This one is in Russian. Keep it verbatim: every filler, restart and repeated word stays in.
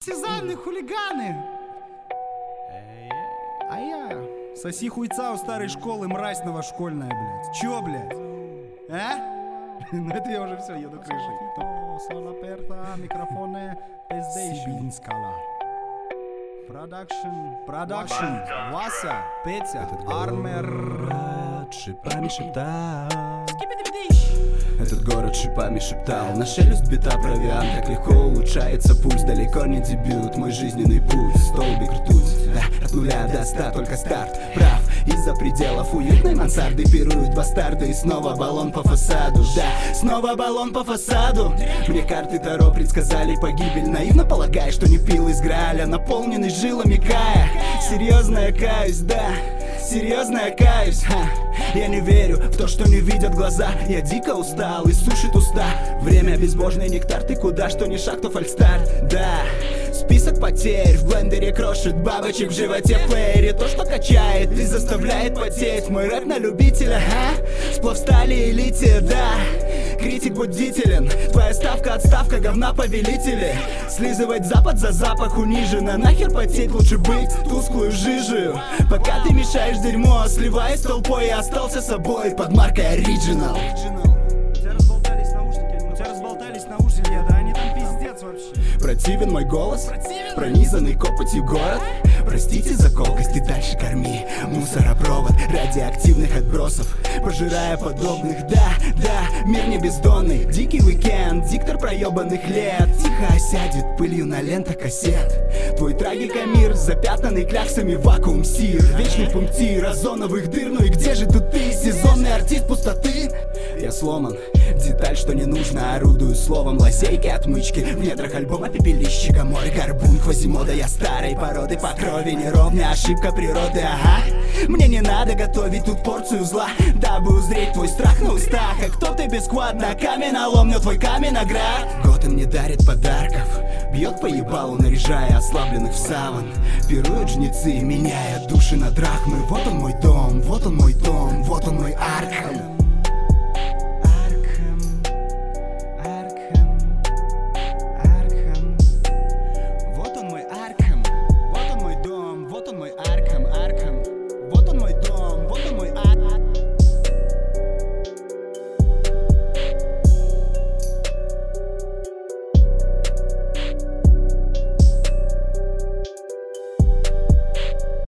Сизальные хулиганы! А я... Соси хуйца у старой школы, мразь новошкольная, блядь. Чё, блядь? А? Ну это я уже все, еду крышей. Микрофоны, Сибинскала. Продакшн, продакшн, Вася, Петя, Армер. Шипами шептал. Этот город шипами шептал. На шелест бита провиан. Как легко улучшается пульс. Далеко не дебют, мой жизненный путь. Столбик ртуть, да, от нуля до ста только старт. Прав, из-за пределов уютной мансарды пируют бастарды. И снова баллон по фасаду, да, снова баллон по фасаду. Мне карты Таро предсказали погибель. Наивно полагая, что не пил из Грааля, наполненный жилами Кая. Серьезно я каюсь, да, серьезно я каюсь, ха. Я не верю в то, что не видят глаза. Я дико устал и сушит уста. Время безбожный нектар, ты куда, что ни шаг, то фальстарт. Да, список потерь в блендере крошит бабочек в животе в плеере. То, что качает и заставляет потеть. Мой рэп на любителя, а? Сплав стали и лития, да. Критик будителен, твоя ставка отставка, говна повелители. Слизывать запад за запах униженно. Нахер потеть, лучше быть тусклую жижею. Пока ты мешаешь дерьмо, сливаясь с толпой, я остался собой под маркой Original. У тебя разболтались наушники, у тебя разболтались наушники, да они там пиздец вообще. Противен мой голос, пронизанный копотью город. Простите за колкость и дальше корми мусоропровод радиоактивных отбросов, пожирая подобных. Да, да, мир не бездонный. Дикий уикенд, диктор проебанных лет. Тихо осядет пылью на лентах кассет. Твой трагикомир, запятнанный кляксами вакуум сир. Вечный пунктир озоновых дыр. Ну и где же тут ты, сезонный артист пустоты? Я сломан, деталь, что не нужно. Орудую словом, лазейки, отмычки. В недрах альбома пепелищика, мой горбун, квазимода. Я старой породы, по крови неровня, ошибка природы, ага. Мне не надо готовить тут порцию зла, дабы узреть твой страх на устах. А кто ты без квадна, каменолом, но твой каменоград. Готэм не дарит подарков, бьет по ебалу, наряжая ослабленных в саван. Пируют жнецы, меняя души на драхмы. Вот он мой дом, вот он мой дом, вот он мой Аркхам.